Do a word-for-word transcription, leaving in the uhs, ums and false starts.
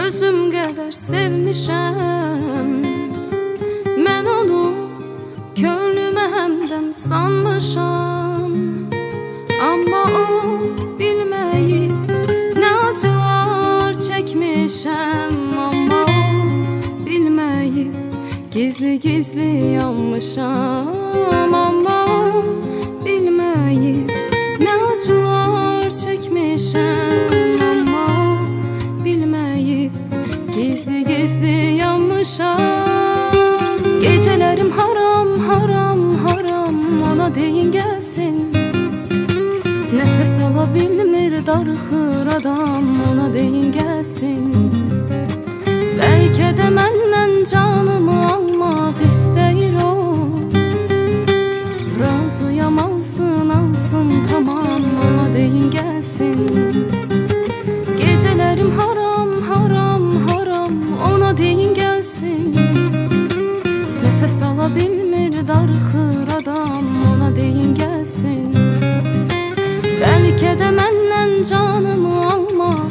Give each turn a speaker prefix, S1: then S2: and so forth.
S1: özüm qədər sevmişəm. Mən onu könlümə həmdəm sanmışam. Amma o bilməyib nə acılar çəkmişəm. Amma o bilməyib gizli-gizli yanmışam. Amma o bilməyib nə acılar çəkmişəm. Amma o bilməyib gizli-gizli yanmışam. Gecələrim haram, haram, haram, ona deyin gəlsin. Nəfəs ala bilmir, darıxır adam, ona deyin gəlsin. Bəlkə də məndən canımı almaq istəyir o. Razıyam, alsın, alsın, tamam, ona deyin gəlsin. Gecələrim haram, haram, haram, ona deyin gəlsin. Nəfəs ala bilmir, darıxır adam, ona deyin gəlsin. Bəlkə də məndən canımı almaq